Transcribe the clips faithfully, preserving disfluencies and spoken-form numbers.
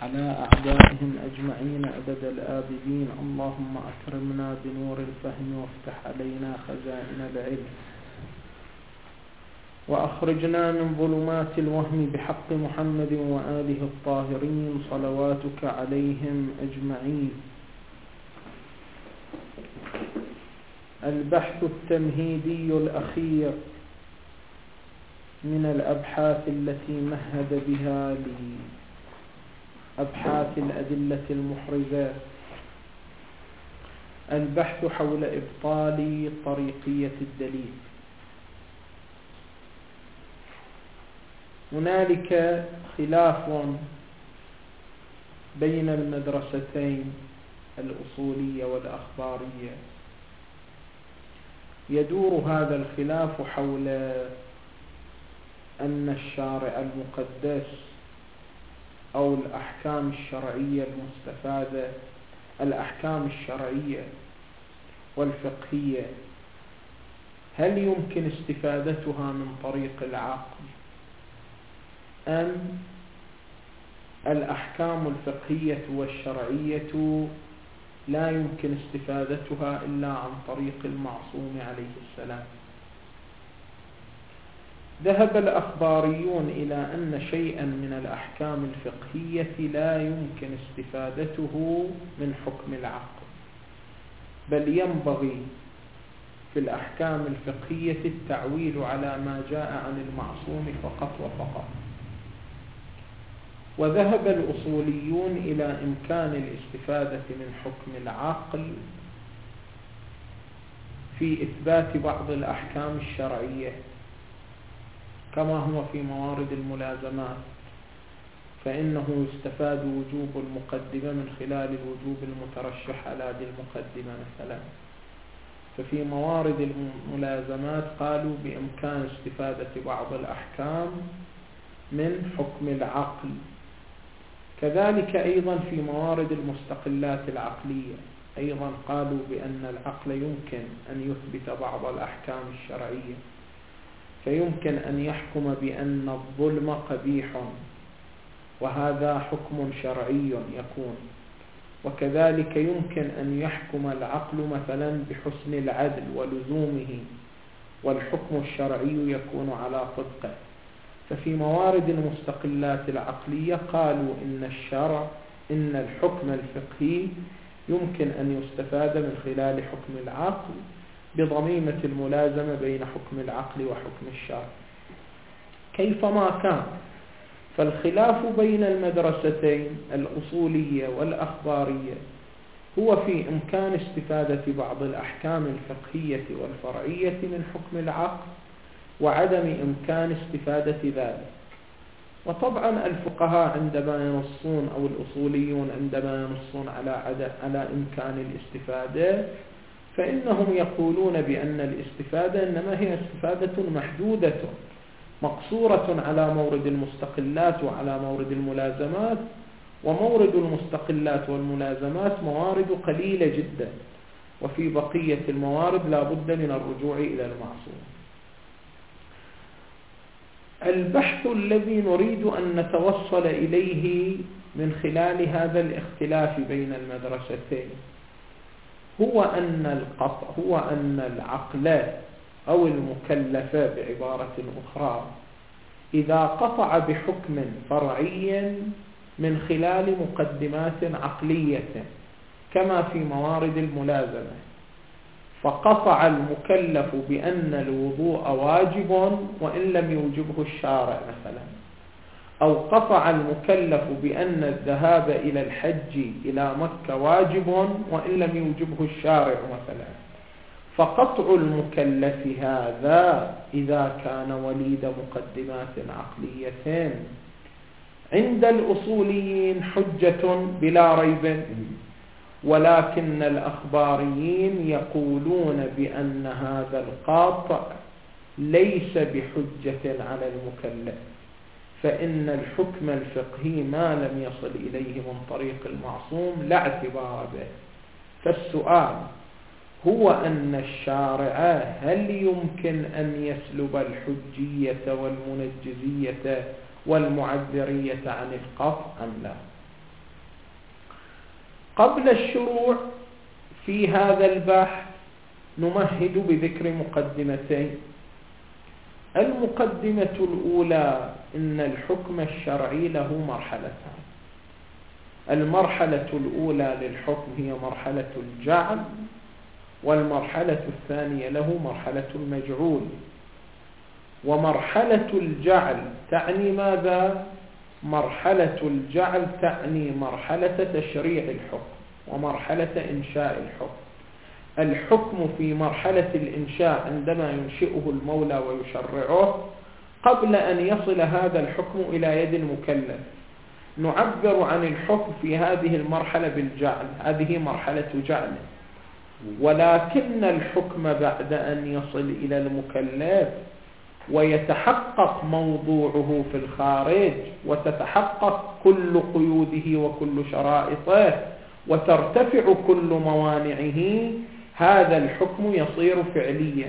على أعدائهم أجمعين أبد الآبدين. اللهم أكرمنا بنور الفهم وافتح علينا خزائن العلم وأخرجنا من ظلمات الوهم بحق محمد وآله الطاهرين صلواتك عليهم أجمعين. البحث التمهيدي الأخير من الأبحاث التي مهد بها لأبحاث الأدلة المحرزة، البحث حول إبطال طريقية الدليل. هنالك خلاف بين المدرستين الأصولية والأخبارية، يدور هذا الخلاف حول أن الشارع المقدس أو الأحكام الشرعية المستفادة، الأحكام الشرعية والفقهية، هل يمكن استفادتها من طريق العقل أم الأحكام الفقهية والشرعية لا يمكن استفادتها إلا عن طريق المعصوم عليه السلام؟ ذهب الأخباريون إلى أن شيئا من الأحكام الفقهية لا يمكن استفادته من حكم العقل، بل ينبغي في الأحكام الفقهية التعويل على ما جاء عن المعصوم فقط وفقط. وذهب الأصوليون إلى إمكان الاستفادة من حكم العقل في إثبات بعض الأحكام الشرعية كما هو في موارد الملازمات، فإنه يستفاد وجوب المقدمة من خلال الوجوب المترشح على ذي المقدمة مثلا. ففي موارد الملازمات قالوا بإمكان استفادة بعض الأحكام من حكم العقل. كذلك أيضا في موارد المستقلات العقلية أيضا قالوا بأن العقل يمكن أن يثبت بعض الأحكام الشرعية، فيمكن أن يحكم بأن الظلم قبيح، وهذا حكم شرعي يكون. وكذلك يمكن أن يحكم العقل مثلا بحسن العدل ولزومه، والحكم الشرعي يكون على طبقه. ففي موارد المستقلات العقلية قالوا إن الشرع إن الحكم الفقهي يمكن أن يستفاد من خلال حكم العقل بضميمة الملازمة بين حكم العقل وحكم الشرع. كيفما كان، فالخلاف بين المدرستين الأصولية والأخبارية هو في إمكان استفادة بعض الأحكام الفقهية والفرعية من حكم العقل وعدم إمكان استفادة ذلك. وطبعا الفقهاء عندما ينصون أو الأصوليون عندما ينصون على على إمكان الاستفادة، فإنهم يقولون بأن الاستفادة إنما هي استفادة محدودة مقصورة على مورد المستقلات وعلى مورد الملازمات، ومورد المستقلات والملازمات موارد قليلة جدا، وفي بقية الموارد لا بد من الرجوع إلى المعصوم. البحث الذي نريد أن نتوصل إليه من خلال هذا الاختلاف بين المدرستين هو أن القطع هو أن العقل أو المكلف بعبارة أخرى إذا قطع بحكم فرعي من خلال مقدمات عقلية كما في موارد الملازمة، فقطع المكلف بأن الوضوء واجب وإن لم يوجبه الشارع مثلا، أو قطع المكلف بأن الذهاب إلى الحج إلى مكة واجب وإن لم يوجبه الشارع مثلا، فقطع المكلف هذا إذا كان وليد مقدمات عقلية عند الأصوليين حجة بلا ريب، ولكن الأخباريين يقولون بأن هذا القاطع ليس بحجة على المكلف، فإن الحكم الفقهي ما لم يصل إليه من طريق المعصوم لا اعتبار به. فالسؤال هو أن الشارع هل يمكن أن يسلب الحجية والمنجزية والمعبرية عن القطع أم لا؟ قبل الشروع في هذا البحث نمهد بذكر مقدمتين. المقدمة الأولى إن الحكم الشرعي له مرحلتان. المرحلة الأولى للحكم هي مرحلة الجعل، والمرحلة الثانية له مرحلة المجعول. ومرحلة الجعل تعني ماذا؟ مرحلة الجعل تعني مرحلة تشريع الحكم ومرحلة إنشاء الحكم. الحكم في مرحلة الإنشاء عندما ينشئه المولى ويشرعه، قبل أن يصل هذا الحكم إلى يد المكلف نعبر عن الحكم في هذه المرحلة بالجعل، هذه مرحلة جعل. ولكن الحكم بعد أن يصل إلى المكلف ويتحقق موضوعه في الخارج وتتحقق كل قيوده وكل شرائطه وترتفع كل موانعه، هذا الحكم يصير فعليا.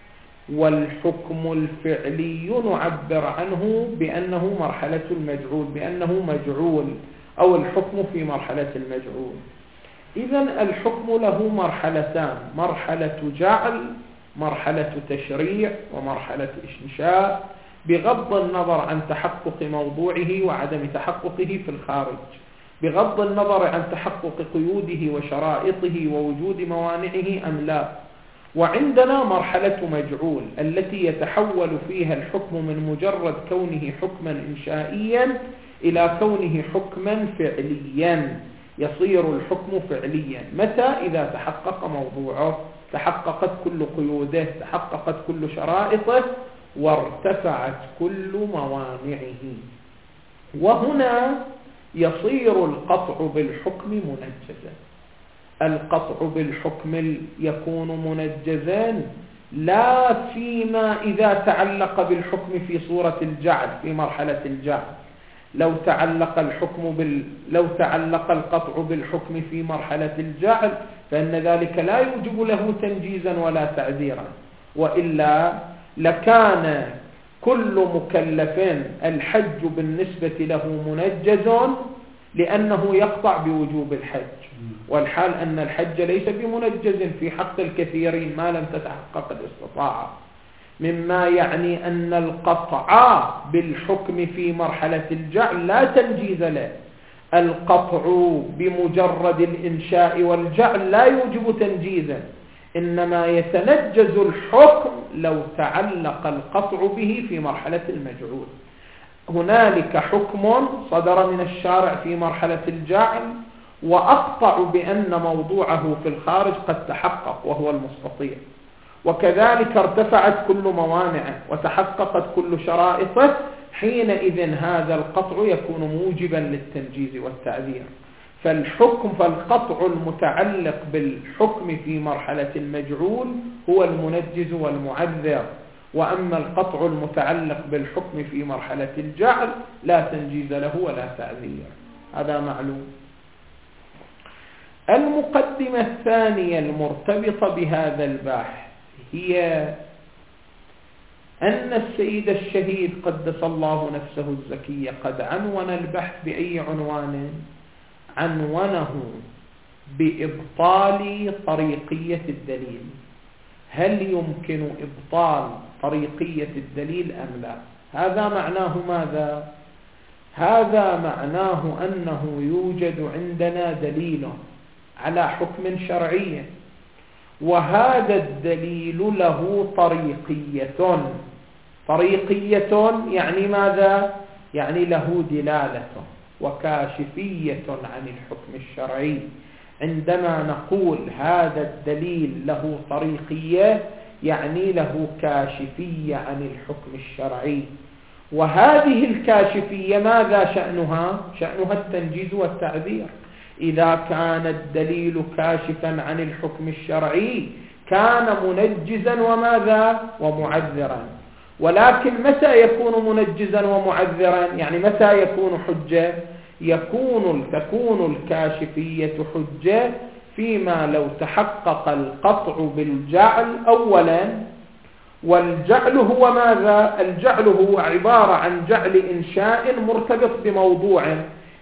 والحكم الفعلي نعبر عنه بأنه مرحلة المجعول، بأنه مجعول أو الحكم في مرحلة المجعول. إذن الحكم له مرحلتان: مرحلة جعل، مرحلة تشريع، ومرحلة إنشاء، بغض النظر عن تحقق موضوعه وعدم تحققه في الخارج، بغض النظر عن تحقق قيوده وشرائطه ووجود موانعه أم لا. وعندنا مرحلة مجعول التي يتحول فيها الحكم من مجرد كونه حكما إنشائيا إلى كونه حكما فعليا. يصير الحكم فعليا متى؟ إذا تحقق موضوعه، تحققت كل قيوده، تحققت كل شرائطه، وارتفعت كل موانعه. وهنا يصير القطع بالحكم منجزا. القطع بالحكم يكون منجزا لا فيما إذا تعلق بالحكم في صورة الجعل في مرحلة الجعل. لو تعلق الحكم بال... لو تعلق القطع بالحكم في مرحلة الجعل فإن ذلك لا يوجب له تنجيزا ولا تعذيرا، وإلا لكان كل مكلف الحج بالنسبة له منجز لأنه يقطع بوجوب الحج، والحال أن الحج ليس بمنجز في حق الكثيرين ما لم تتحقق الاستطاعة، مما يعني أن القطع بالحكم في مرحلة الجعل لا تنجيز له. القطع بمجرد الإنشاء والجعل لا يوجب تنجيزا، إنما يتنجز الحكم لو تعلق القطع به في مرحلة المجعول. هنالك حكم صدر من الشارع في مرحلة الجعل وأقطع بأن موضوعه في الخارج قد تحقق وهو المستطيع، وكذلك ارتفعت كل موانعه وتحققت كل شرائطه، حينئذ هذا القطع يكون موجبا للتنجيز والتعذير. فالحكم فالقطع المتعلق بالحكم في مرحلة المجعول هو المنجز والمعذر، وأما القطع المتعلق بالحكم في مرحلة الجعل لا تنجيز له ولا تعذير. هذا معلوم. المقدمة الثانية المرتبطة بهذا البحث هي أن السيد الشهيد قدس الله نفسه الزكية قد عنون البحث بأي عنوان؟ عنونه بإبطال طريقية الدليل. هل يمكن إبطال طريقية الدليل أم لا؟ هذا معناه ماذا؟ هذا معناه أنه يوجد عندنا دليل على حكم شرعي، وهذا الدليل له طريقية. طريقية يعني ماذا؟ يعني له دلالة وكاشفية عن الحكم الشرعي. عندما نقول هذا الدليل له طريقية يعني له كاشفية عن الحكم الشرعي. وهذه الكاشفية ماذا شأنها؟ شأنها التنجيز والتعذير. إذا كان الدليل كاشفا عن الحكم الشرعي كان منجزا وماذا؟ ومعذرا. ولكن متى يكون منجزا ومعذرا؟ يعني متى يكون حجة؟ يكون تكون الكاشفية حجة فيما لو تحقق القطع بالجعل أولا. والجعل هو ماذا؟ الجعل هو عبارة عن جعل إنشاء مرتبط بموضوع.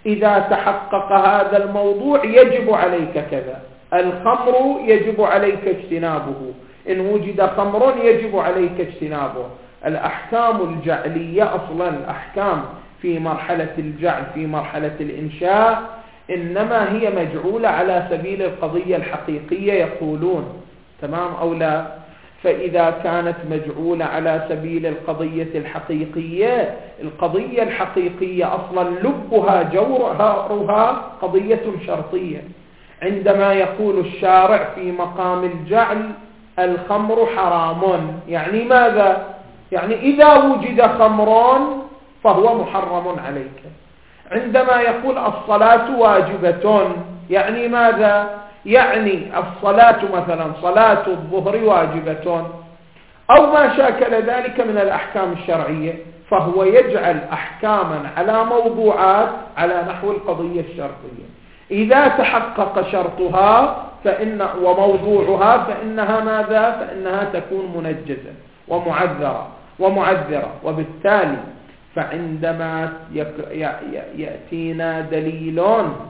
إذا تحقق هذا الموضوع يجب عليك كذا. الخمر يجب عليك اجتنابه، إن وجد خمر يجب عليك اجتنابه. الأحكام الجعلية أصلا الأحكام في مرحلة الجعل في مرحلة الإنشاء إنما هي مجعولة على سبيل القضية الحقيقية يقولون، تمام أو لا؟ فإذا كانت مجعولة على سبيل القضية الحقيقية، القضية الحقيقية أصلا لبها جوهرها قضية شرطية. عندما يقول الشارع في مقام الجعل الخمر حرام، يعني ماذا؟ يعني إذا وجد خمر فهو محرم عليك. عندما يقول الصلاة واجبة، يعني ماذا؟ يعني الصلاة مثلا صلاة الظهر واجبة أو ما شاكل ذلك من الأحكام الشرعية، فهو يجعل أحكاما على موضوعات على نحو القضية الشرطية. إذا تحقق شرطها فإن وموضوعها فإنها ماذا؟ فإنها تكون منجزة ومعذرة ومعذرة. وبالتالي فعندما يأتينا دليل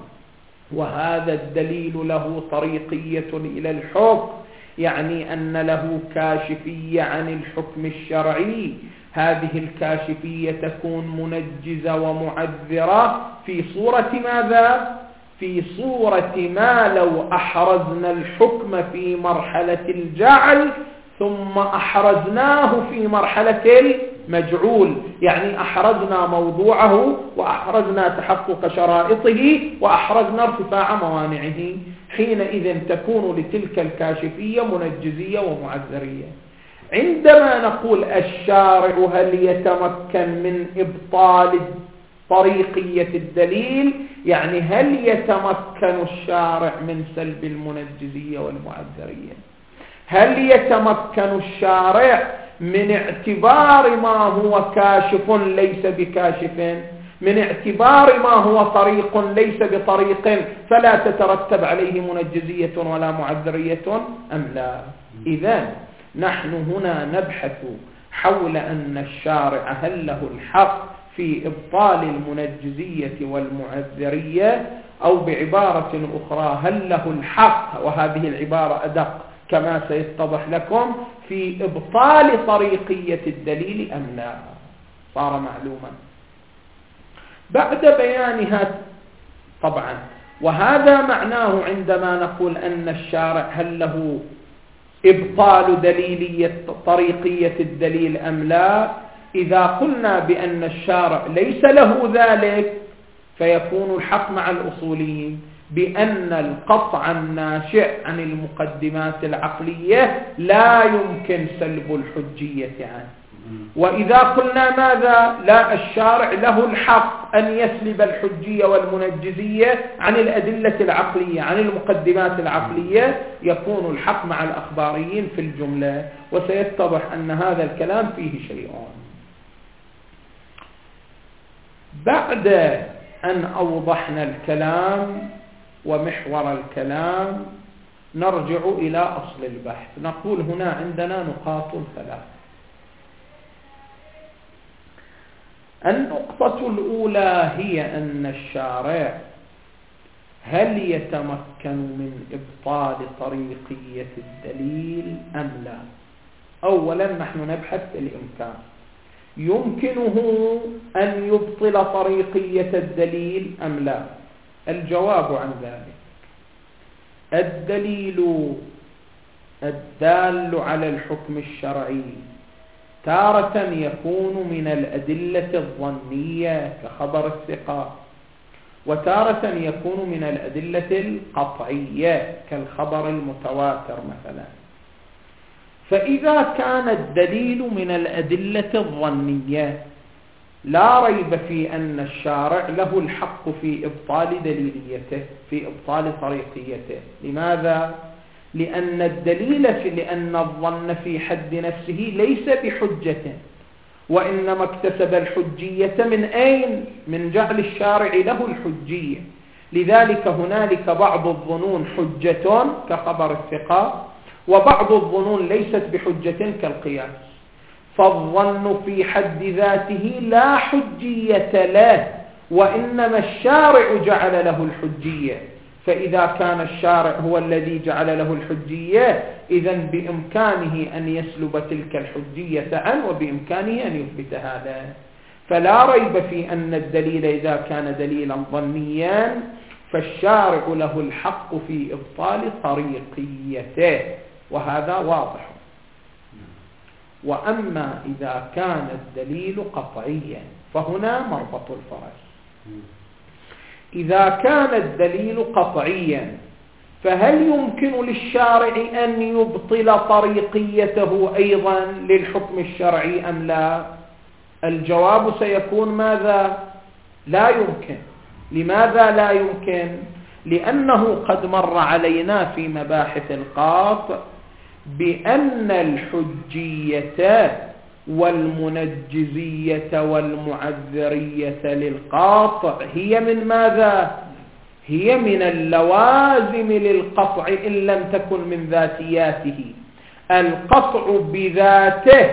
وهذا الدليل له طريقية إلى الحكم، يعني أن له كاشفية عن الحكم الشرعي، هذه الكاشفية تكون منجزة ومعذرة في صورة ماذا؟ في صورة ما لو أحرزنا الحكم في مرحلة الجعل ثم أحرزناه في مرحلة المجعول، يعني أحرزنا موضوعه وأحرزنا تحقق شرائطه وأحرزنا ارتفاع موانعه، حينئذ تكون لتلك الكاشفية منجزية ومعذرية. عندما نقول الشارع هل يتمكن من إبطال طريقية الدليل، يعني هل يتمكن الشارع من سلب المنجزية والمعذرية؟ هل يتمكن الشارع من اعتبار ما هو كاشف ليس بكاشف، من اعتبار ما هو طريق ليس بطريق فلا تترتب عليه منجزية ولا معذرية أم لا؟ إذن نحن هنا نبحث حول أن الشارع هل له الحق في إبطال المنجزية والمعذرية، أو بعبارة أخرى هل له الحق، وهذه العبارة أدق كما سيتضح لكم، في إبطال طريقية الدليل أم لا؟ صار معلوما بعد بيانها طبعا. وهذا معناه عندما نقول أن الشارع هل له إبطال دليلية طريقية الدليل أم لا. إذا قلنا بأن الشارع ليس له ذلك فيكون الحق مع الأصوليين بأن القطع الناشئ عن المقدمات العقلية لا يمكن سلب الحجية عنه. وإذا قلنا ماذا؟ لا، الشارع له الحق أن يسلب الحجية والمنجزية عن الأدلة العقلية عن المقدمات العقلية، يكون الحق مع الأخباريين في الجملة. وسيتضح أن هذا الكلام فيه شيء. بعد أن أوضحنا الكلام ومحور الكلام نرجع إلى أصل البحث. نقول هنا عندنا نقاط ثلاث. النقطة الأولى هي أن الشارع هل يتمكن من إبطال طريقية الدليل أم لا؟ أولا نحن نبحث الإمكان، يمكنه أن يبطل طريقية الدليل أم لا؟ الجواب عن ذلك الدليل الدال على الحكم الشرعي تارة يكون من الأدلة الظنية كخبر الثقة، وتارة يكون من الأدلة القطعية كالخبر المتواتر مثلا. فإذا كان الدليل من الأدلة الظنية لا ريب في أن الشارع له الحق في إبطال دليليته في إبطال طريقيته. لماذا؟ لأن الدليل لأن الظن في حد نفسه ليس بحجة، وإنما اكتسب الحجية من أين؟ من جعل الشارع له الحجية. لذلك هنالك بعض الظنون حجة كخبر الثقة، وبعض الظنون ليست بحجة كالقياس. فالظن في حد ذاته لا حجية له، وإنما الشارع جعل له الحجية. فإذا كان الشارع هو الذي جعل له الحجية إذن بإمكانه أن يسلب تلك الحجية عنه وبإمكانه أن يثبت هذا. فلا ريب في أن الدليل إذا كان دليلا ظنيا فالشارع له الحق في إبطال طريقيته، وهذا واضح. وأما إذا كان الدليل قطعيا فهنا مربط الفرس. إذا كان الدليل قطعيا فهل يمكن للشارع أن يبطل طريقيته أيضا للحكم الشرعي أم لا؟ الجواب سيكون ماذا؟ لا يمكن. لماذا لا يمكن؟ لأنه قد مر علينا في مباحث القاطع بأن الحجية والمنجزية والمعذرية للقاطع هي من ماذا؟ هي من اللوازم للقطع إن لم تكن من ذاتياته. القطع بذاته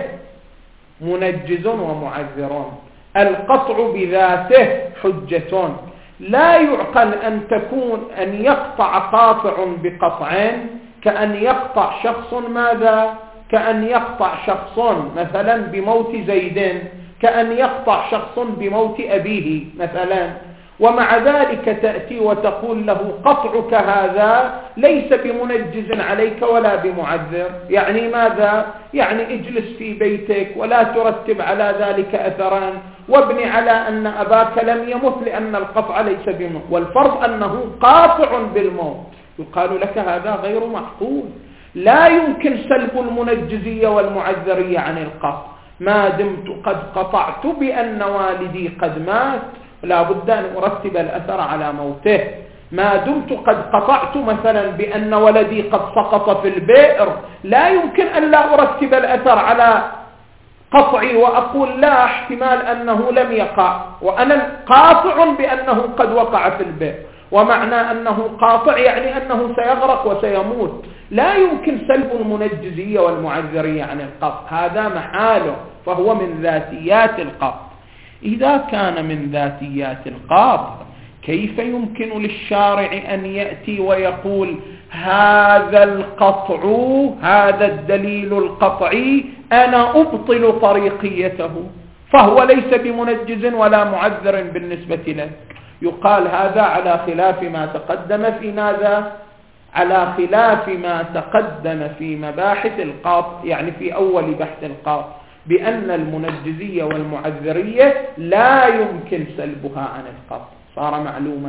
منجز ومعذر، القطع بذاته حجة. لا يعقل أن تكون أن يقطع قاطع بقطع كأن يقطع شخص ماذا؟ كأن يقطع شخص مثلا بموت زيد، كأن يقطع شخص بموت أبيه مثلا، ومع ذلك تأتي وتقول له قطعك هذا ليس بمنجز عليك ولا بمعذر. يعني ماذا؟ يعني اجلس في بيتك ولا ترتب على ذلك أثرا، وابني على أن أباك لم يمت لأن القطع ليس بموت، والفرض أنه قاطع بالموت. يقال لك هذا غير معقول، لا يمكن سلب المنجزية والمعذرية عن القطع. ما دمت قد قطعت بأن والدي قد مات لا بد أن أرتب الأثر على موته. ما دمت قد قطعت مثلا بأن ولدي قد سقط في البئر لا يمكن أن لا أرتب الأثر على قطعي وأقول لا احتمال أنه لم يقع، وأنا قاطع بأنه قد وقع في البئر، ومعنى أنه قاطع يعني أنه سيغرق وسيموت. لا يمكن سلب المنجزية والمعذرية عن القطع، هذا محاله، فهو من ذاتيات القطع. إذا كان من ذاتيات القطع كيف يمكن للشارع أن يأتي ويقول هذا القطع، هذا الدليل القطعي أنا أبطل طريقيته فهو ليس بمنجز ولا معذر بالنسبة له؟ يقال هذا على خلاف ما تقدم في ماذا؟ على خلاف ما تقدم في مباحث القاطع، يعني في أول بحث القاطع، بأن المنجزية والمعذرية لا يمكن سلبها عن القطع. صار معلوما؟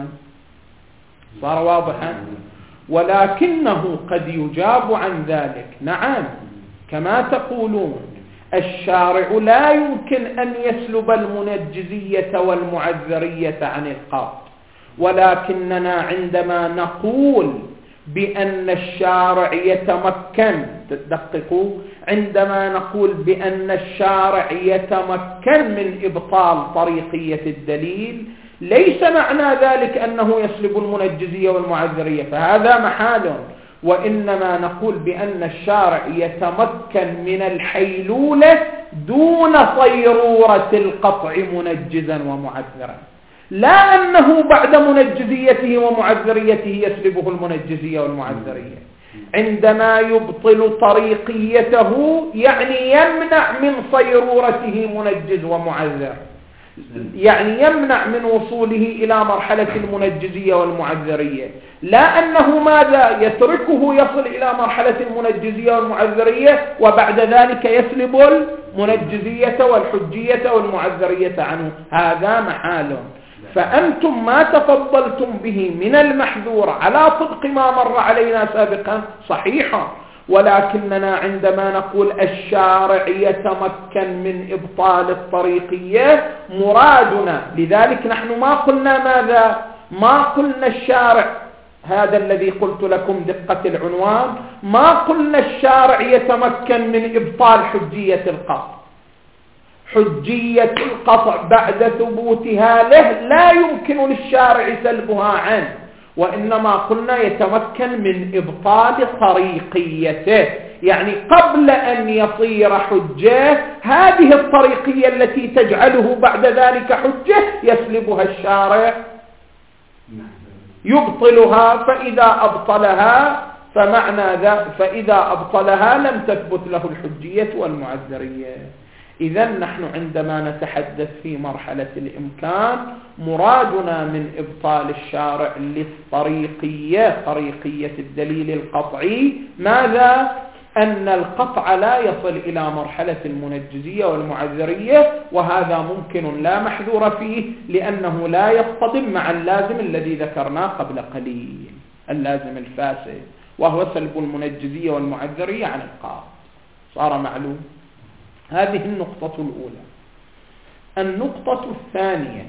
صار واضحا؟ ولكنه قد يجاب عن ذلك. نعم كما تقولون الشارع لا يمكن أن يسلب المنجزية والمعذرية عن القطع، ولكننا عندما نقول بأن الشارع يتمكن، تدققوا، عندما نقول بأن الشارع يتمكن من إبطال طريقية الدليل ليس معنى ذلك أنه يسلب المنجزية والمعذرية، فهذا محال، وإنما نقول بأن الشارع يتمكن من الحيلولة دون صيرورة القطع منجزا ومعذرا، لا أنه بعد منجزيته ومعذريته يسلبه المنجزية والمعذرية. عندما يبطل طريقيته يعني يمنع من صيرورته منجز ومعذر، يعني يمنع من وصوله إلى مرحلة المنجزية والمعذرية، لا أنه ماذا يتركه يصل إلى مرحلة المنجزية والمعذرية وبعد ذلك يسلب المنجزية والحجية والمعذرية عنه، هذا محال. فأنتم ما تفضلتم به من المحذور على طبق ما مر علينا سابقا صحيحا، ولكننا عندما نقول الشارع يتمكن من إبطال الطريقية مرادنا، لذلك نحن ما قلنا ماذا؟ ما قلنا الشارع، هذا الذي قلت لكم دقة العنوان، ما قلنا الشارع يتمكن من إبطال حجية القطع. حجية القطع بعد ثبوتها له لا يمكن للشارع سلبها عنه، وإنما قلنا يتمكن من إبطال طريقيته. يعني قبل أن يصير حجة هذه الطريقية التي تجعله بعد ذلك حجة يسلبها الشارع يبطلها. فإذا أبطلها فمعنى ذا فإذا أبطلها لم تثبت له الحجية والمعذرية. إذن نحن عندما نتحدث في مرحلة الإمكان مرادنا من إبطال الشارع للطريقية طريقية الدليل القطعي ماذا؟ أن القطع لا يصل إلى مرحلة المنجزية والمعذرية، وهذا ممكن لا محذور فيه لأنه لا يصطدم مع اللازم الذي ذكرناه قبل قليل، اللازم الفاسد وهو سلب المنجزية والمعذرية عن القاطع. صار معلوم؟ هذه النقطة الأولى. النقطة الثانية: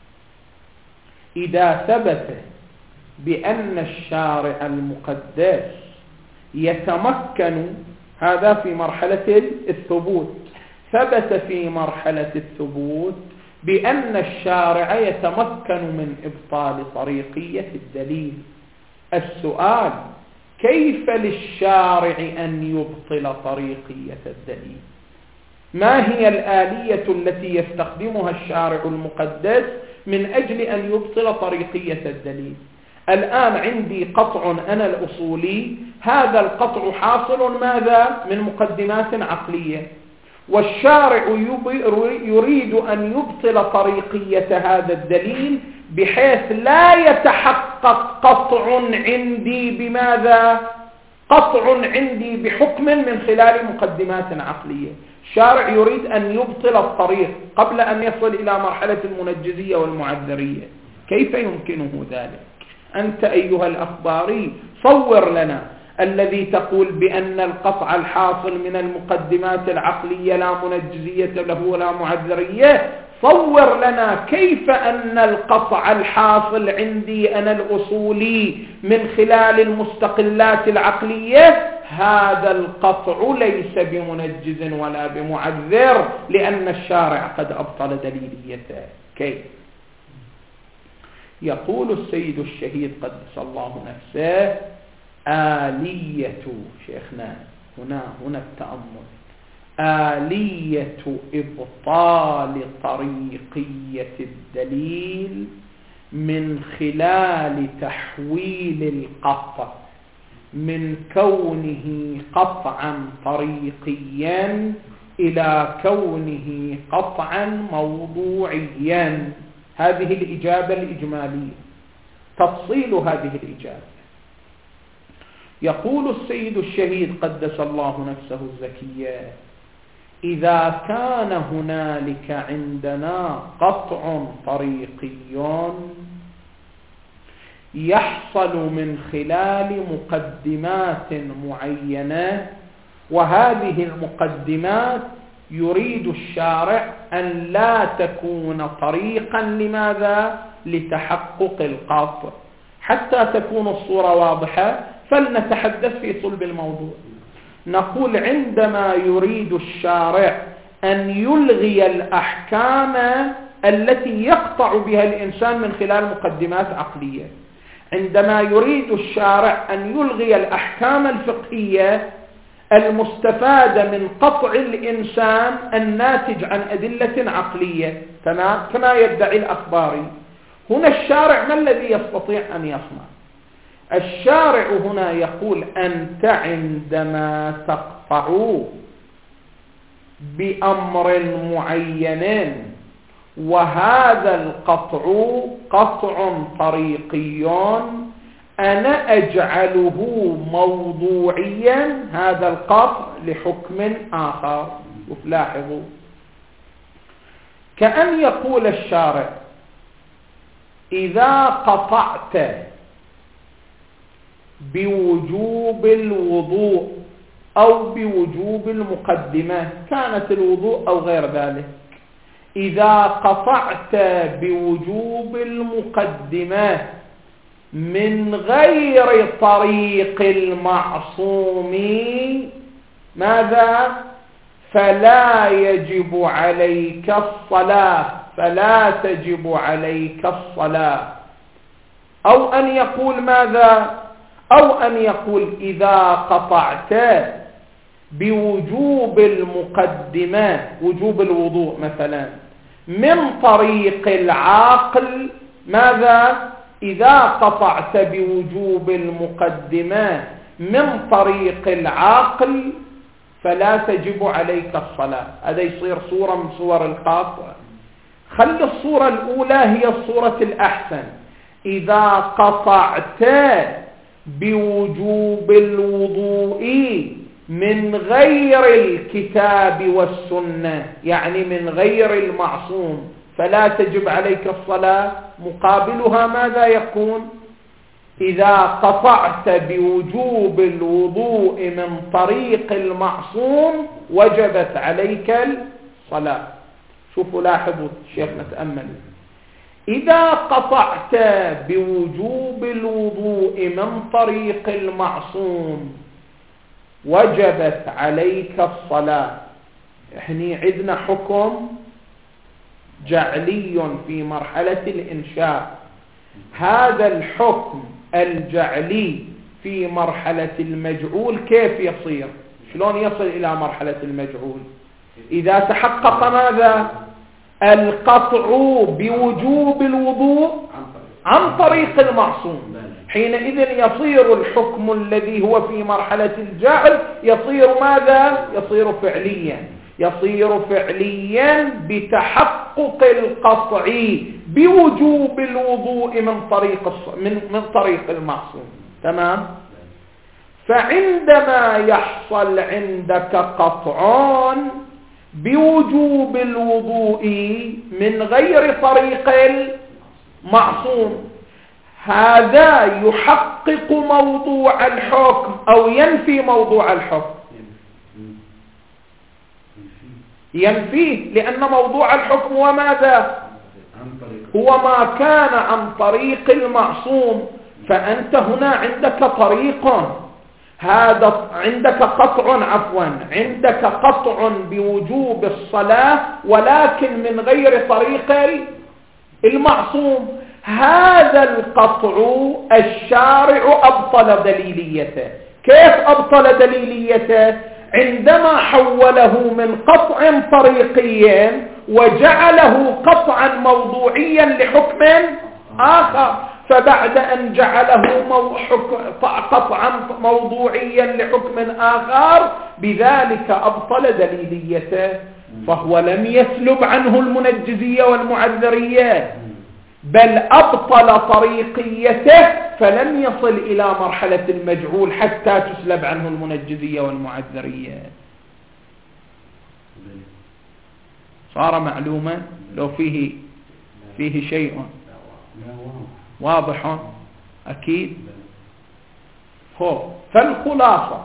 إذا ثبت بأن الشارع المقدس يتمكن، هذا في مرحلة الثبوت، ثبت في مرحلة الثبوت بأن الشارع يتمكن من إبطال طريقية الدليل. السؤال: كيف للشارع أن يبطل طريقية الدليل؟ ما هي الآلية التي يستخدمها الشارع المقدس من أجل أن يبطل طريقية الدليل؟ الآن عندي قطع أنا الأصولي، هذا القطع حاصل ماذا؟ من مقدمات عقلية، والشارع يريد أن يبطل طريقية هذا الدليل بحيث لا يتحقق قطع عندي بماذا؟ قطع عندي بحكم من خلال مقدمات عقلية. الشارع يريد أن يبطل الطريق قبل أن يصل إلى مرحلة المنجزية والمعذرية. كيف يمكنه ذلك؟ أنت أيها الأخباري صور لنا الذي تقول بأن القطع الحاصل من المقدمات العقلية لا منجزية له ولا معذرية، صور لنا كيف أن القطع الحاصل عندي أنا الأصولي من خلال المستقلات العقلية هذا القطع ليس بمنجز ولا بمعذر لأن الشارع قد أبطل دليليته. كيف؟ يقول السيد الشهيد قدس الله نفسه: آلية، شيخنا هنا هنا التأمل، آلية إبطال طريقية الدليل من خلال تحويل القطع من كونه قطعا طريقيا إلى كونه قطعا موضوعيا. هذه الإجابة الإجمالية. تفصيل هذه الإجابة: يقول السيد الشهيد قدس الله نفسه الزكية: إذا كان هنالك عندنا قطع طريقي يحصل من خلال مقدمات معينة، وهذه المقدمات يريد الشارع أن لا تكون طريقا لماذا؟ لتحقق القطع. حتى تكون الصورة واضحة فلنتحدث في صلب الموضوع. نقول عندما يريد الشارع أن يلغي الأحكام التي يقطع بها الإنسان من خلال مقدمات عقلية، عندما يريد الشارع أن يلغي الأحكام الفقهية المستفادة من قطع الإنسان الناتج عن أدلة عقلية كما يدعي الأخباري، هنا الشارع ما الذي يستطيع أن يصنع؟ الشارع هنا يقول: أنت عندما تقطع بأمر معين وهذا القطع قطع طريقي، أنا أجعله موضوعيا هذا القطع لحكم آخر. لاحظوا، كأن يقول الشارع: إذا قطعت بوجوب الوضوء أو بوجوب المقدمة، كانت الوضوء أو غير ذلك، إذا قطعت بوجوب المقدمة من غير طريق المعصوم ماذا؟ فلا يجب عليك الصلاة، فلا تجب عليك الصلاة. أو أن يقول ماذا؟ أو أن يقول: إذا قطعت بوجوب المقدمات، وجوب الوضوء مثلا، من طريق العاقل، ماذا؟ إذا قطعت بوجوب المقدمات من طريق العاقل فلا تجب عليك الصلاة. هذا يصير صورة من صور القاطع. خلي الصورة الأولى هي الصورة الأحسن. إذا قطعت بوجوب الوضوء من غير الكتاب والسنة، يعني من غير المعصوم، فلا تجب عليك الصلاة. مقابلها ماذا يكون؟ إذا قطعت بوجوب الوضوء من طريق المعصوم وجبت عليك الصلاة. شوفوا لاحظوا الشيخ نتأمل. إذا قطعت بوجوب الوضوء من طريق المعصوم وجبت عليك الصلاة. احنا عندنا حكم جعلي في مرحلة الإنشاء. هذا الحكم الجعلي في مرحلة المجعول كيف يصير؟ شلون يصل إلى مرحلة المجعول؟ إذا تحقق ماذا؟ القطع بوجوب الوضوء عن طريق المعصوم، حينئذ يصير الحكم الذي هو في مرحلة الجعل يصير ماذا؟ يصير فعليا. يصير فعليا بتحقق القطع بوجوب الوضوء من طريق من من طريق المعصوم. تمام؟ فعندما يحصل عندك قطع بوجوب الوضوء من غير طريق المعصوم، هذا يحقق موضوع الحكم أو ينفي موضوع الحكم؟ ينفيه، لأن موضوع الحكم هو ماذا؟ هو ما كان عن طريق المعصوم. فأنت هنا عندك طريق، هذا عندك قطع عفوا عندك قطع بوجوب الصلاة ولكن من غير طريق المعصوم. هذا القطع الشارع أبطل دليليته. كيف أبطل دليليته؟ عندما حوله من قطع طريقي وجعله قطعا موضوعيا لحكم آخر. فبعد أن جعله قطعا موضوعيا لحكم آخر بذلك أبطل دليليته، فهو لم يسلب عنه المنجزية والمعذرية، بل أبطل طريقيته، فلم يصل إلى مرحلة المجعول حتى تسلب عنه المنجزية والمعذرية. صار معلوما لو فيه فيه شيء واضح؟ أكيد. هو فالخلاصة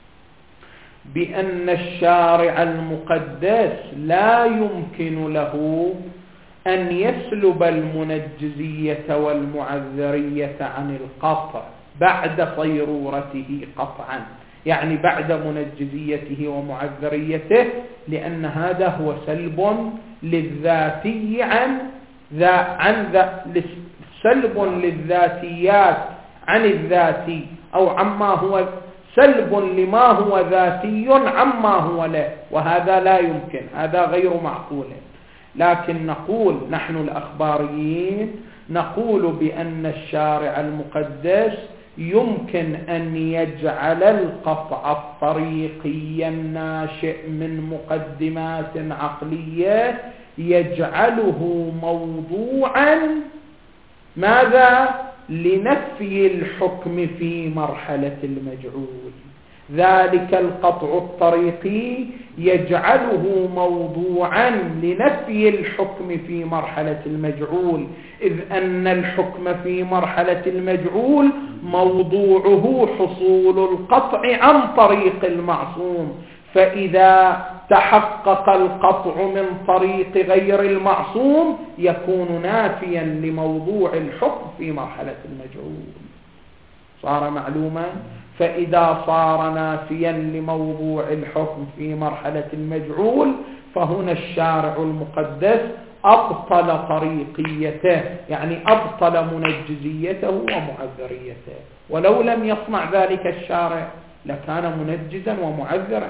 بأن الشارع المقدس لا يمكن له أن يسلب المنجزية والمعذرية عن القطع بعد صيرورته قطعا، يعني بعد منجزيته ومعذريته، لأن هذا هو سلب للذاتي عن ذا عن ذا سلب للذاتيات عن الذاتي، أو عما هو سلب لما هو ذاتي عما هو له، وهذا لا يمكن، هذا غير معقول. لكن نقول نحن الأخباريين نقول بأن الشارع المقدس يمكن أن يجعل القطع الطريقي الناشئ من مقدمات عقلية يجعله موضوعا ماذا؟ لنفي الحكم في مرحلة المجعول. ذلك القطع الطريقي يجعله موضوعا لنفي الحكم في مرحلة المجعول، إذ أن الحكم في مرحلة المجعول موضوعه حصول القطع عن طريق المعصوم. فإذا تحقق القطع من طريق غير المعصوم يكون نافيا لموضوع الحكم في مرحلة المجعول. صار معلوما؟ فإذا صار نافيا لموضوع الحكم في مرحلة المجعول فهنا الشارع المقدس أبطل طريقيته، يعني أبطل منجزيته ومعذريته. ولو لم يصنع ذلك الشارع لكان منجزا ومعذرا،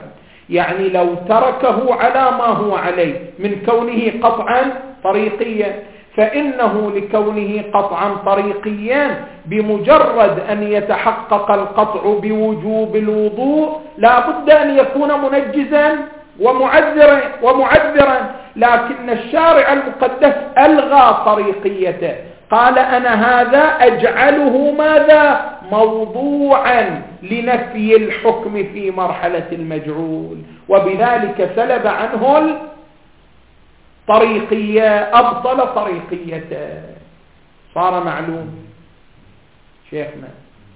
يعني لو تركه على ما هو عليه من كونه قطعا طريقيا، فإنه لكونه قطعا طريقيا بمجرد أن يتحقق القطع بوجوب الوضوء لا بد أن يكون منجزا ومعذرا ومعذرا لكن الشارع المقدس ألغى طريقيته، قال أنا هذا أجعله ماذا؟ موضوعا لنفي الحكم في مرحلة المجعول، وبذلك سلب عنه الطريقية، أبطل طريقيته، صار معلوم شيخنا.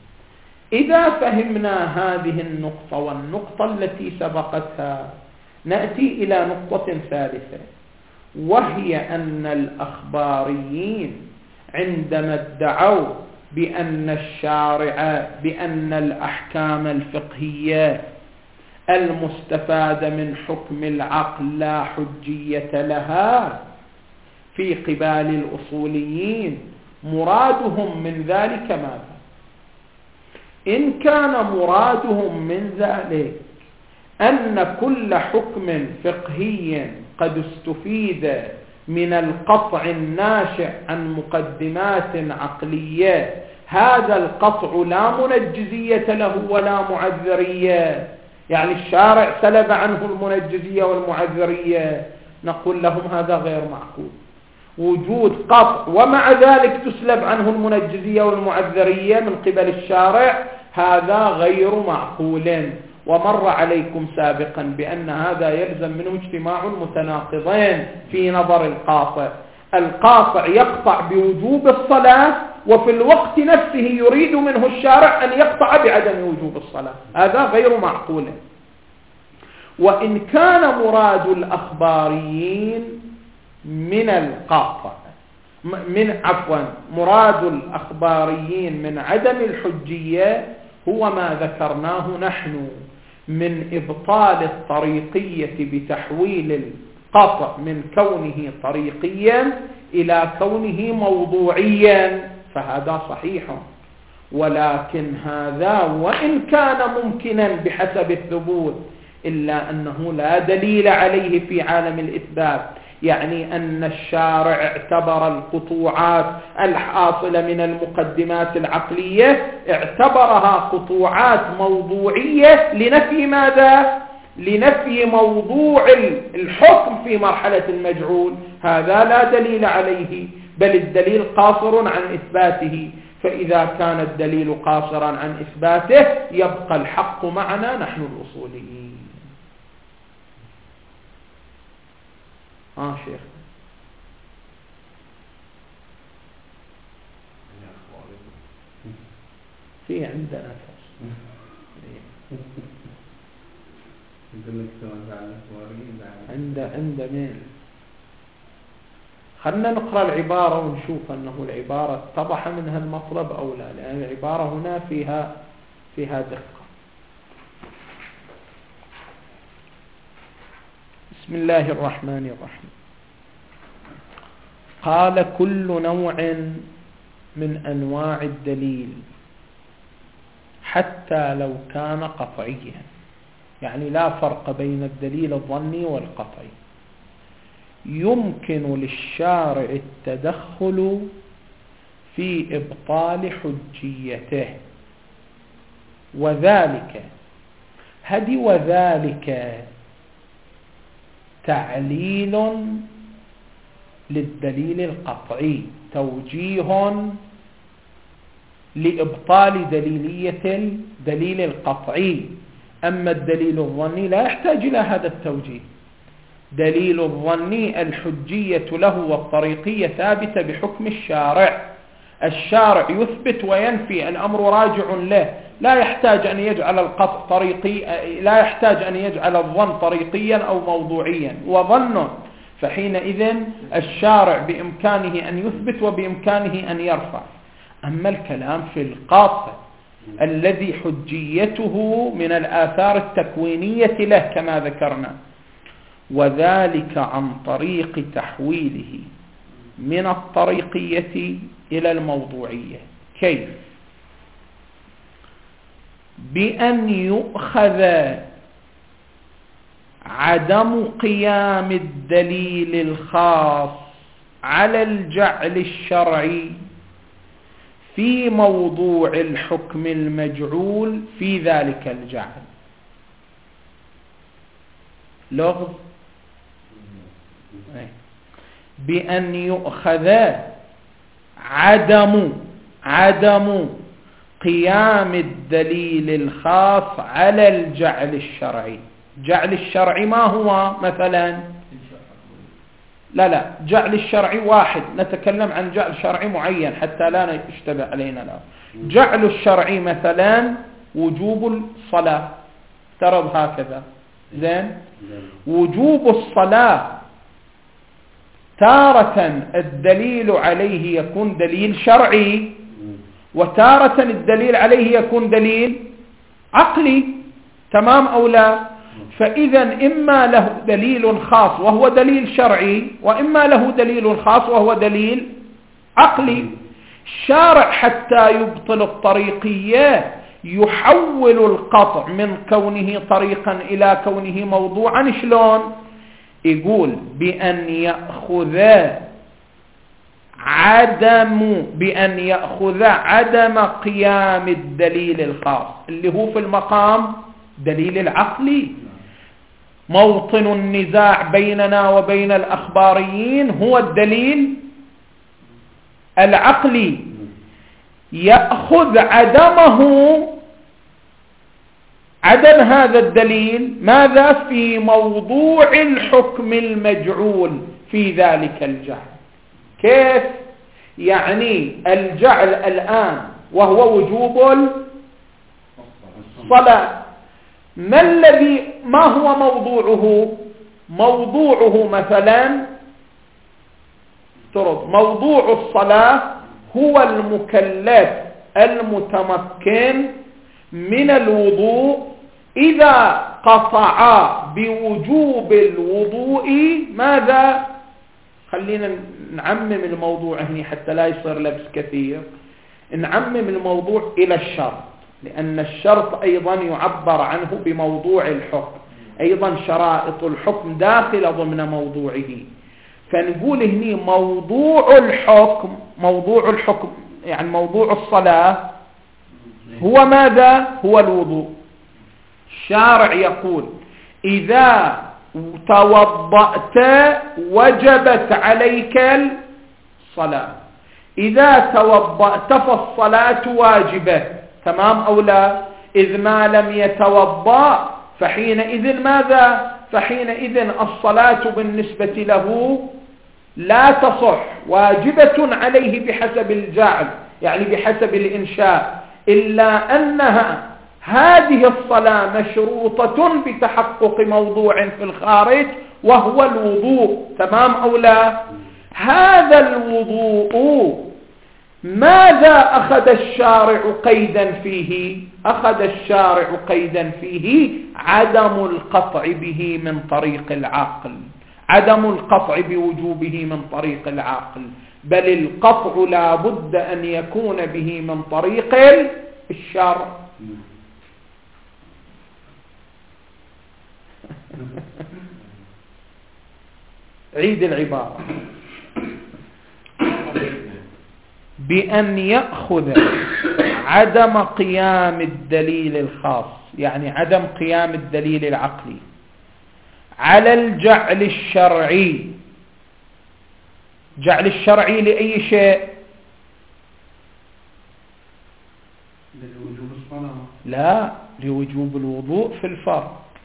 إذا فهمنا هذه النقطة والنقطة التي سبقتها نأتي إلى نقطة ثالثة، وهي أن الأخباريين عندما ادعوا بأن الشارع بأن الأحكام الفقهية المستفادة من حكم العقل لا حجية لها في قبال الأصوليين، مرادهم من ذلك ماذا؟ إن كان مرادهم من ذلك أن كل حكم فقهي قد استفيد من القطع الناشئ عن مقدمات عقلية هذا القطع لا منجزية له ولا معذرية، يعني الشارع سلب عنه المنجزية والمعذرية، نقول لهم هذا غير معقول، وجود قطع ومع ذلك تسلب عنه المنجزية والمعذرية من قبل الشارع هذا غير معقول. ومر عليكم سابقا بأن هذا يلزم منه اجتماع المتناقضين في نظر القاطع. القاطع يقطع بوجوب الصلاة وفي الوقت نفسه يريد منه الشارع أن يقطع بعدم وجوب الصلاة، هذا غير معقول. وإن كان مراد الأخباريين من القاطع من عفوا مراد الأخباريين من عدم الحجية هو ما ذكرناه نحن من إبطال الطريقية بتحويل القطع من كونه طريقيا إلى كونه موضوعيا، فهذا صحيح، ولكن هذا وإن كان ممكنا بحسب الثبوت إلا أنه لا دليل عليه في عالم الإثبات، يعني أن الشارع اعتبر القطوعات الحاصلة من المقدمات العقلية اعتبرها قطوعات موضوعية لنفي ماذا؟ لنفي موضوع الحكم في مرحلة المجعول، هذا لا دليل عليه بل الدليل قاصر عن إثباته، فإذا كان الدليل قاصرا عن إثباته يبقى الحق معنا نحن الأصوليين. آه شيخ في عندنا فصل عند عند مين؟ خلنا نقرأ العبارة ونشوف أنه العبارة اتضح منها المطلب أو لا، لأن العبارة هنا فيها فيها دقة. بسم الله الرحمن الرحيم. قال كل نوع من أنواع الدليل حتى لو كان قطعيا، يعني لا فرق بين الدليل الظني والقطعي، يمكن للشارع التدخل في إبطال حجيته، وذلك هدي وذلك تعليل للدليل القطعي، توجيه لإبطال دليلية الدليل القطعي. أما الدليل الظني لا يحتاج إلى هذا التوجيه، دليل الظني الحجية له والطريقية ثابتة بحكم الشارع، الشارع يثبت وينفي، الأمر راجع له، لا يحتاج أن يجعل القطع طريقي، لا يحتاج أن يجعل الظن طريقيا أو موضوعيا وظن، فحينئذ الشارع بإمكانه أن يثبت وبإمكانه أن يرفع. أما الكلام في القاطع الذي حجيته من الآثار التكوينية له كما ذكرنا، وذلك عن طريق تحويله من الطريقية إلى الموضوعية. كيف؟ بأن يؤخذ عدم قيام الدليل الخاص على الجعل الشرعي في موضوع الحكم المجعول في ذلك الجعل. لغز بأن يؤخذ عدم عدم قيام الدليل الخاص على الجعل الشرعي. جعل الشرعي ما هو مثلا؟ لا لا جعل الشرعي واحد، نتكلم عن جعل شرعي معين حتى لا يشتبه علينا. لا جعل الشرعي مثلا وجوب الصلاة، افترض هكذا زين. وجوب الصلاة تارة الدليل عليه يكون دليل شرعي، وتارة الدليل عليه يكون دليل عقلي، تمام أو لا؟ فإذا إما له دليل خاص وهو دليل شرعي، وإما له دليل خاص وهو دليل عقلي. الشارع حتى يبطل الطريقية يحول القطع من كونه طريقا إلى كونه موضوعا. شلون؟ يقول بأن يأخذ عدم بأن يأخذ عدم قيام الدليل الخاص اللي هو في المقام دليل العقلي. موطن النزاع بيننا وبين الأخباريين هو الدليل العقلي، يأخذ عدمه عدم هذا الدليل ماذا؟ في موضوع الحكم المجعول في ذلك الجعل. كيف؟ يعني الجعل الآن وهو وجوب الصلاة، ما الذي ما هو موضوعه؟ موضوعه مثلا افترض موضوع الصلاة هو المكلف المتمكن من الوضوء إذا قطع بوجوب الوضوء ماذا؟ خلينا نعمم الموضوع هنا حتى لا يصير لبس كثير. نعمم الموضوع إلى الشرط، لأن الشرط أيضا يعبر عنه بموضوع الحكم، أيضا شرائط الحكم داخل ضمن موضوعه. فنقول هنا موضوع الحكم موضوع الحكم يعني موضوع الصلاة هو ماذا؟ هو الوضوء. الشارع يقول إذا توضأت وجبت عليك الصلاة، إذا توضأت فالصلاة واجبة، تمام أو لا؟ إذ ما لم يتوضأ فحينئذ ماذا؟ فحينئذ الصلاة بالنسبة له لا تصح، واجبة عليه بحسب الجعل يعني بحسب الإنشاء، إلا أنها هذه الصلاة مشروطة بتحقق موضوع في الخارج وهو الوضوء، تمام أو لا؟ هذا الوضوء ماذا أخذ الشارع قيدا فيه؟ أخذ الشارع قيدا فيه عدم القطع به من طريق العقل، عدم القطع بوجوبه من طريق العقل، بل القطع لا بد أن يكون به من طريق الشرع. عيد العبارة. بأن يأخذ عدم قيام الدليل الخاص يعني عدم قيام الدليل العقلي على الجعل الشرعي. جعل الشرعي لأي شيء؟ لوجوب الصلاة. لا، لوجوب الوضوء في الفرض.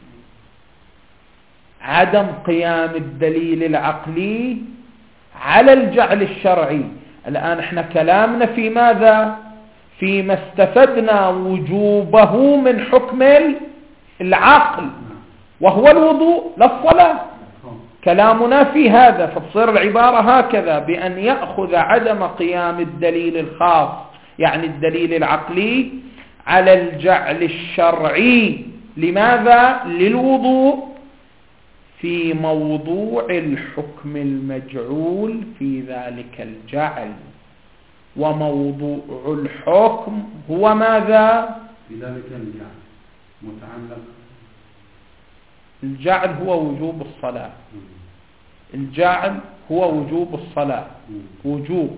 عدم قيام الدليل العقلي على الجعل الشرعي. الآن احنا كلامنا في ماذا؟ فيما استفدنا وجوبه من حكم العقل وهو الوضوء لا الصلاة. كلامنا في هذا، فتصير العبارة هكذا: بأن يأخذ عدم قيام الدليل الخاص يعني الدليل العقلي على الجعل الشرعي. لماذا؟ للوضوء في موضوع الحكم المجعول في ذلك الجعل. وموضوع الحكم هو ماذا؟ في ذلك الجعل متعلق. الجعل هو وجوب الصلاة، الجعل هو وجوب الصلاة، وجوب،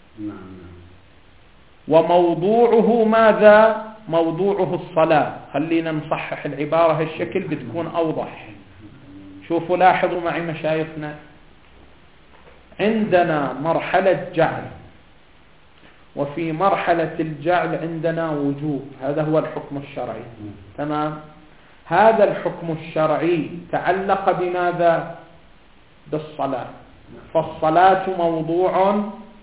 وموضوعه ماذا؟ موضوعه الصلاة. خلينا نصحح العبارة هالشكل بتكون أوضح. شوفوا لاحظوا معي مشايخنا، عندنا مرحلة جعل، وفي مرحلة الجعل عندنا وجوب، هذا هو الحكم الشرعي. تمام؟ هذا الحكم الشرعي تعلق بماذا؟ بالصلاة، فالصلاة موضوع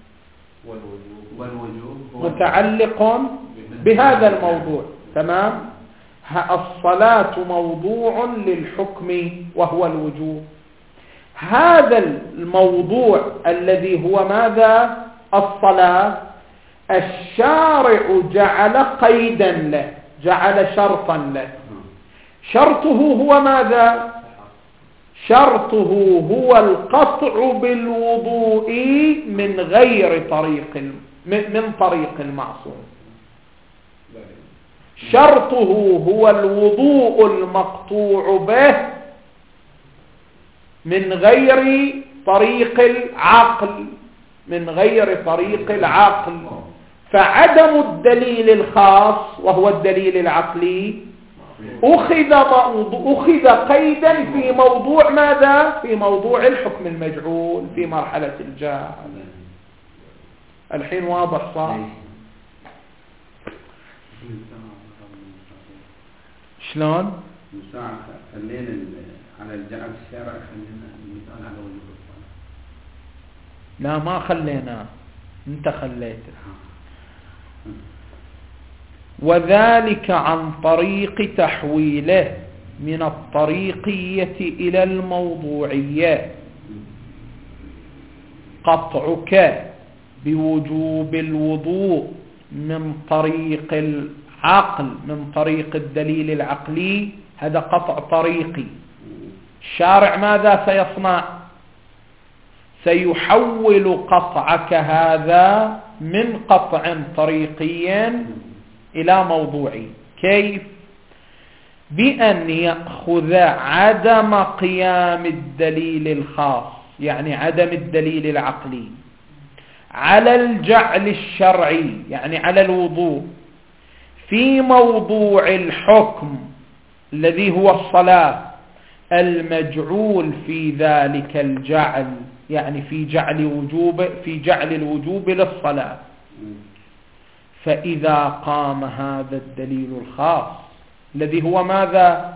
متعلق بهذا الموضوع. تمام؟ الصلاة موضوع للحكم وهو الوجوب. هذا الموضوع الذي هو ماذا؟ الصلاة، الشارع جعل قيدا له، جعل شرطا له. شرطه هو ماذا؟ شرطه هو القطع بالوضوء من غير طريق من طريق المعصوم. شرطه هو الوضوء المقطوع به من غير طريق العقل، من غير طريق العقل. فعدم الدليل الخاص وهو الدليل العقلي أخذ أخذ قيدا في موضوع ماذا؟ في موضوع الحكم المجعول في مرحلة الجعل. الحين واضح صح؟ شلون؟ خلينا على الجعل الشارع، خلينا المثال على وجوب الصلاة. لا ما خلينا، انت خليته. وذلك عن طريق تحويله من الطريقية إلى الموضوعية. قطعك بوجوب الوضوء من طريق العقل، من طريق الدليل العقلي، هذا قطع طريقي. الشارع ماذا سيصنع؟ سيحول قطعك هذا من قطع طريقي إلى موضوعي. كيف؟ بأن يأخذ عدم قيام الدليل الخاص، يعني عدم الدليل العقلي، على الجعل الشرعي، يعني على الوضوء، في موضوع الحكم الذي هو الصلاة، المجعول في ذلك الجعل، يعني في جعل وجوب في جعل الوجوب للصلاة. فإذا قام هذا الدليل الخاص الذي هو ماذا؟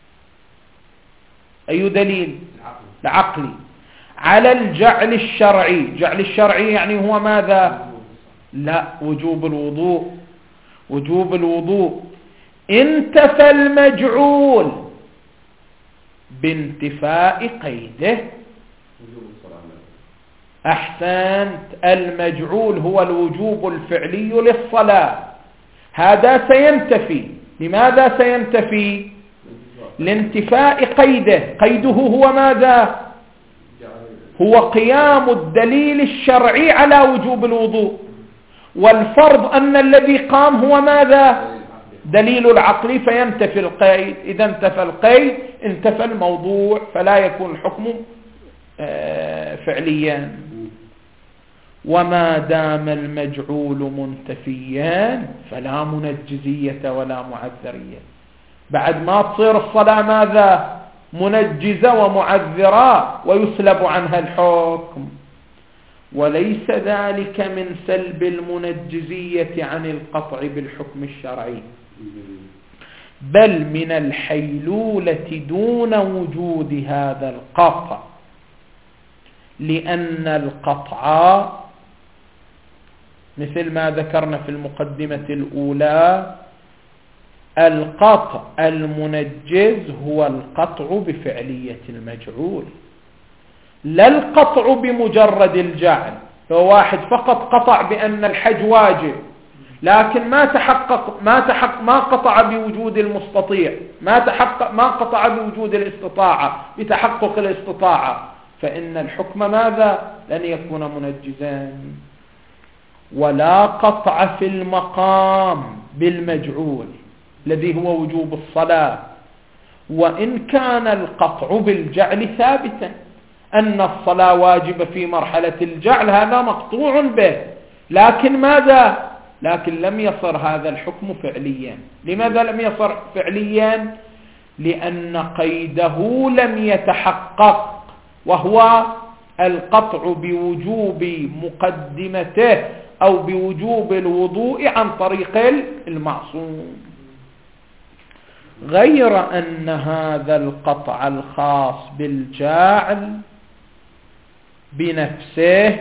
أي دليل؟ العقلي، على الجعل الشرعي. جعل الشرعي يعني هو ماذا؟ لا، وجوب الوضوء. وجوب الوضوء انتفى المجعول بانتفاء قيده. أحسنت، المجعول هو الوجوب الفعلي للصلاة، هذا سينتفي. لماذا سينتفي؟ لانتفاء قيده. قيده هو ماذا؟ هو قيام الدليل الشرعي على وجوب الوضوء، والفرض أن الذي قام هو ماذا؟ دليل العقل، فينتفي القيد. إذا انتفى القيد انتفى الموضوع، فلا يكون الحكم فعليا. وما دام المجعول منتفيا فلا منجزية ولا معذرية. بعد ما تصير الصلاة ماذا؟ منجزة ومعذرة ويسلب عنها الحكم. وليس ذلك من سلب المنجزية عن القطع بالحكم الشرعي، بل من الحيلولة دون وجود هذا القطع، لأن القطع مثل ما ذكرنا في المقدمة الأولى، القطع المنجز هو القطع بفعلية المجعول، لا القطع بمجرد الجعل. لو واحد فقط قطع بأن الحج واجب، لكن ما تحقق ما تحقق ما قطع بوجود المستطيع، ما تحقق ما قطع بوجود الاستطاعة بتحقق الاستطاعة، فإن الحكم ماذا؟ لن يكون منجزا. ولا قطع في المقام بالمجعول الذي هو وجوب الصلاة، وإن كان القطع بالجعل ثابتا، أن الصلاة واجبة في مرحلة الجعل هذا مقطوع به، لكن ماذا؟ لكن لم يصر هذا الحكم فعليا. لماذا لم يصر فعليا؟ لأن قيده لم يتحقق، وهو القطع بوجوب مقدمته أو بوجوب الوضوء عن طريق المعصوم. غير أن هذا القطع الخاص بالجاعل بنفسه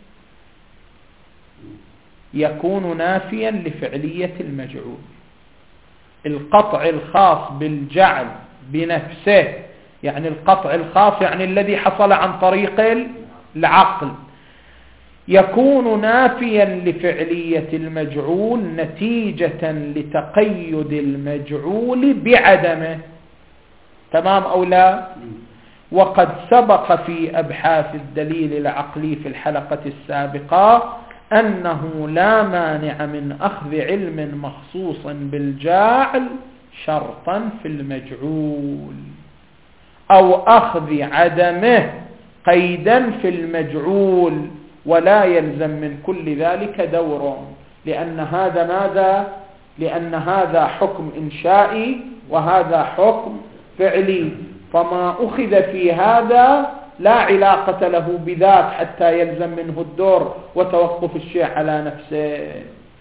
يكون نافيا لفعلية المجعول. القطع الخاص بالجعل بنفسه، يعني القطع الخاص يعني الذي حصل عن طريق العقل، يكون نافيا لفعلية المجعول نتيجة لتقيد المجعول بعدمه. تمام أو لا؟ وقد سبق في أبحاث الدليل العقلي في الحلقة السابقة أنه لا مانع من أخذ علم مخصوص بالجاعل شرطا في المجعول، أو أخذ عدمه قيدا في المجعول، ولا يلزم من كل ذلك دور، لأن هذا ماذا؟ لأن هذا حكم إنشائي وهذا حكم فعلي، فما أخذ في هذا لا علاقة له بذاك حتى يلزم منه الدور وتوقف الشيء على نفسه.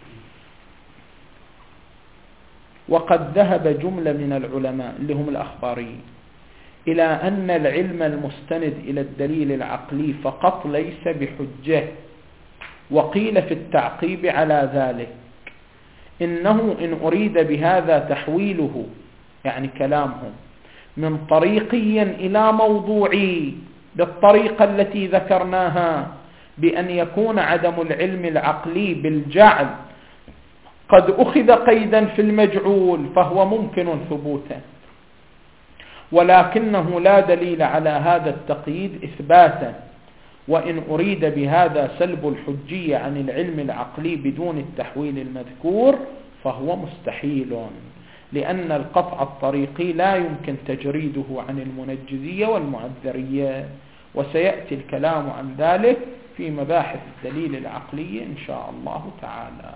وقد ذهب جملة من العلماء اللي هم الأخباريين إلى أن العلم المستند إلى الدليل العقلي فقط ليس بحجة، وقيل في التعقيب على ذلك إنه إن أريد بهذا تحويله، يعني كلامهم، من طريقي إلى موضوعي بالطريقة التي ذكرناها، بأن يكون عدم العلم العقلي بالجعل قد أخذ قيدا في المجعول فهو ممكن ثبوتا، ولكنه لا دليل على هذا التقييد إثباتا. وإن أريد بهذا سلب الحجية عن العلم العقلي بدون التحويل المذكور فهو مستحيل، لأن القطع الطريقي لا يمكن تجريده عن المنجزية والمعذرية، وسيأتي الكلام عن ذلك في مباحث الدليل العقلي إن شاء الله تعالى.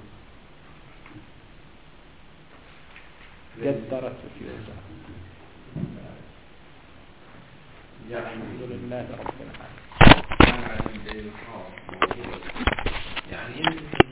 يدرس في وزارة الحمد لله رب العالمين. يعني